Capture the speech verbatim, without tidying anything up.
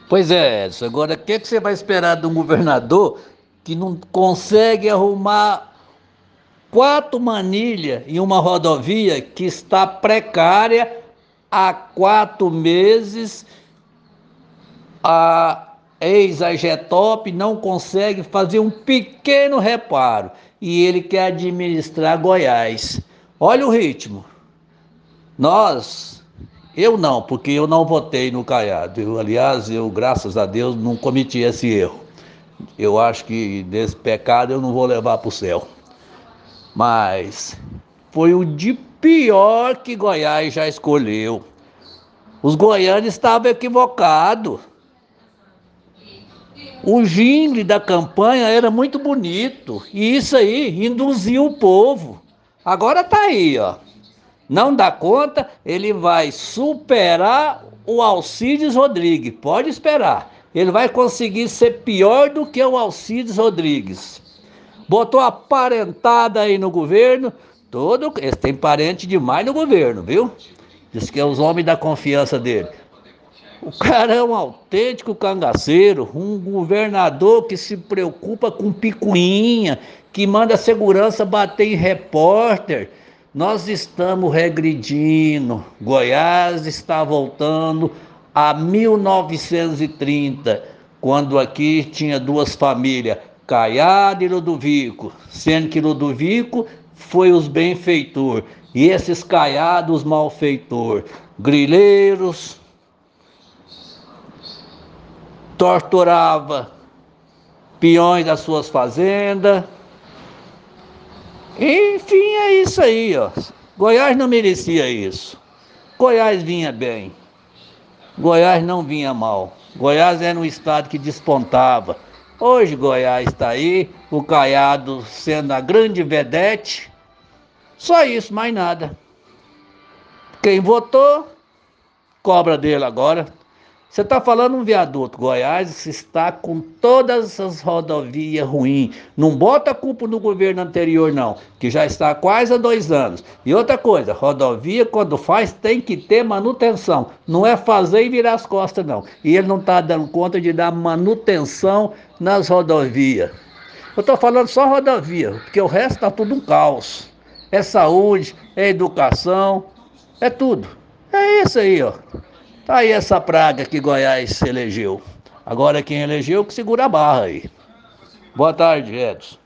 Pois é, Edson. Agora, o que, que você vai esperar de um governador que não consegue arrumar quatro manilhas em uma rodovia que está precária há quatro meses? A ex-Agetop não consegue fazer um pequeno reparo e ele quer administrar Goiás. Olha o ritmo. Nós, eu não, porque eu não votei no Caiado. Eu, aliás, eu, graças a Deus, não cometi esse erro. Eu acho que desse pecado eu não vou levar para o céu. Mas foi o de pior que Goiás já escolheu. Os goianos estavam equivocados. O jingle da campanha era muito bonito e isso aí induziu o povo. Agora tá aí, ó. Não dá conta, ele vai superar o Alcides Rodrigues. Pode esperar. Ele vai conseguir ser pior do que o Alcides Rodrigues. Botou a parentada aí no governo. Todo, eles têm parente demais no governo, viu? Diz que é os homens da confiança dele. O cara é um autêntico cangaceiro, um governador que se preocupa com picuinha, que manda a segurança bater em repórter. Nós estamos regredindo. Goiás está voltando a mil novecentos e trinta, quando aqui tinha duas famílias, Caiado e Ludovico, sendo que Ludovico foi os benfeitor e esses Caiados malfeitor, grileiros, torturava peões das suas fazendas. Enfim, é isso aí, ó. Goiás não merecia isso. Goiás vinha bem. Goiás não vinha mal. Goiás era um estado que despontava. Hoje Goiás está aí, o Caiado sendo a grande vedete. Só isso, mais nada. Quem votou, cobra dele agora. Você está falando um viaduto. Goiás está com todas as rodovias ruins. Não bota a culpa no governo anterior, não, que já está há quase há dois anos. E outra coisa, rodovia, quando faz, tem que ter manutenção. Não é fazer e virar as costas, não. E ele não está dando conta de dar manutenção nas rodovias. Eu estou falando só rodovia, porque o resto está tudo um caos. É saúde, é educação, é tudo. É isso aí, ó. Tá aí essa praga que Goiás elegeu. Agora quem elegeu que segura a barra aí. Boa tarde, Edson.